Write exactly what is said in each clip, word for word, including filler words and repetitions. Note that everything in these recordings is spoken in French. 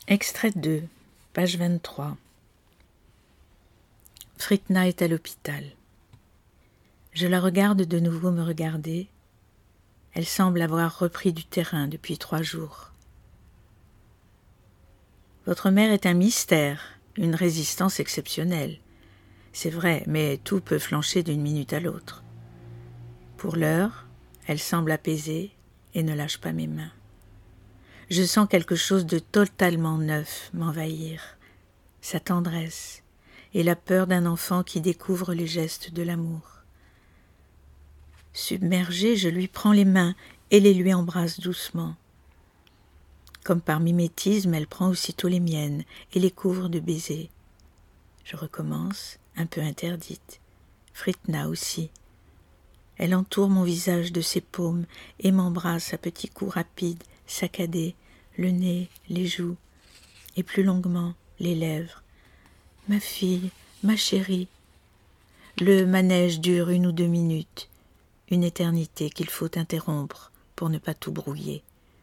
Extrait deux, page vingt-trois. Fritna est à l'hôpital. Je la regarde de nouveau me regarder. Elle semble avoir repris du terrain depuis trois jours. Votre mère est un mystère, une résistance exceptionnelle. C'est vrai, mais tout peut flancher d'une minute à l'autre. Pour l'heure, elle semble apaisée et ne lâche pas mes mains. Je sens quelque chose de totalement neuf m'envahir, sa tendresse et la peur d'un enfant qui découvre les gestes de l'amour. Submergée, je lui prends les mains et les lui embrasse doucement. Comme par mimétisme, elle prend aussitôt les miennes et les couvre de baisers. Je recommence, un peu interdite. Fritna aussi. Elle entoure mon visage de ses paumes et m'embrasse à petits coups rapides, saccadés, le nez, les joues, et plus longuement les lèvres. Ma fille, ma chérie. Le manège dure une ou deux minutes, une éternité qu'il faut interrompre pour ne pas tout brouiller.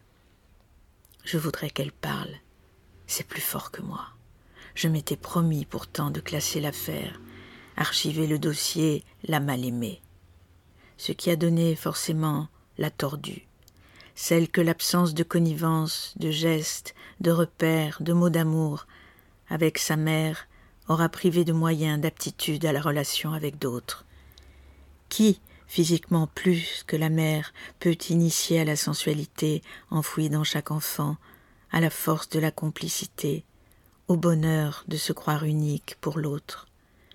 Je voudrais qu'elle parle. C'est plus fort que moi. Je m'étais promis pourtant de classer l'affaire, archiver le dossier, la mal-aimée. Ce qui a donné forcément la tordue, celle que l'absence de connivence, de gestes, de repères, de mots d'amour avec sa mère aura privé de moyens d'aptitude à la relation avec d'autres. Qui, physiquement plus que la mère, peut initier à la sensualité enfouie dans chaque enfant, à la force de la complicité, au bonheur de se croire unique pour l'autre?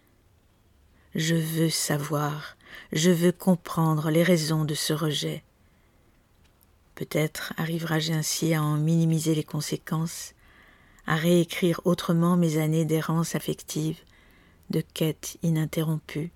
Je veux savoir, je veux comprendre les raisons de ce rejet. Peut-être arriverai-je ainsi à en minimiser les conséquences, à réécrire autrement mes années d'errance affective, de quête ininterrompue.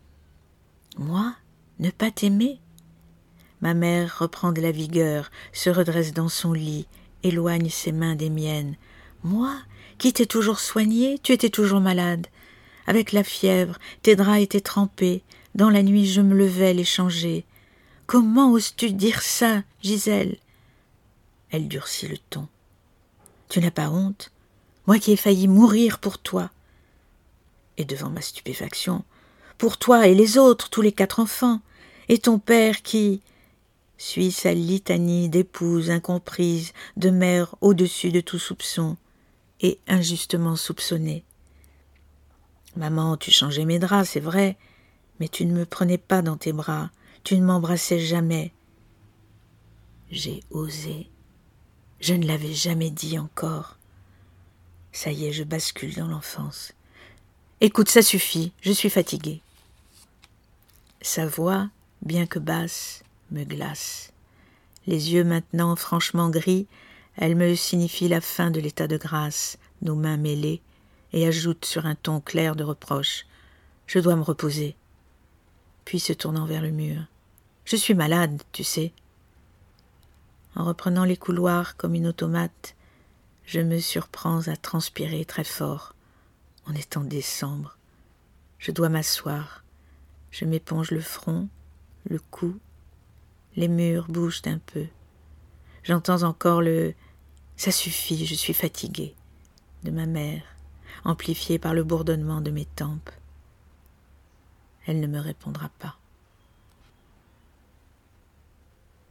Moi, ne pas t'aimer? Ma mère reprend de la vigueur, se redresse dans son lit, éloigne ses mains des miennes. Moi, qui t'ai toujours soignée, tu étais toujours malade. Avec la fièvre, tes draps étaient trempés. Dans la nuit, je me levais les changer. Comment oses-tu dire ça, Gisèle? Elle durcit le ton. Tu n'as pas honte? Moi qui ai failli mourir pour toi. Et devant ma stupéfaction, pour toi et les autres, tous les quatre enfants, et ton père qui suit sa litanie d'épouse incomprise, de mère au-dessus de tout soupçon, et injustement soupçonnée. Maman, tu changeais mes draps, c'est vrai, mais tu ne me prenais pas dans tes bras, tu ne m'embrassais jamais. J'ai osé. Je ne l'avais jamais dit encore. Ça y est, je bascule dans l'enfance. Écoute, ça suffit, je suis fatiguée. Sa voix, bien que basse, me glace. Les yeux maintenant franchement gris, elle me signifie la fin de l'état de grâce, nos mains mêlées, et ajoute sur un ton clair de reproche. Je dois me reposer. Puis se tournant vers le mur. Je suis malade, tu sais. En reprenant les couloirs comme une automate, je me surprends à transpirer très fort. On est en décembre. Je dois m'asseoir. Je m'éponge le front, le cou. Les murs bougent un peu. J'entends encore le « ça suffit, je suis fatiguée » de ma mère, amplifié par le bourdonnement de mes tempes. Elle ne me répondra pas.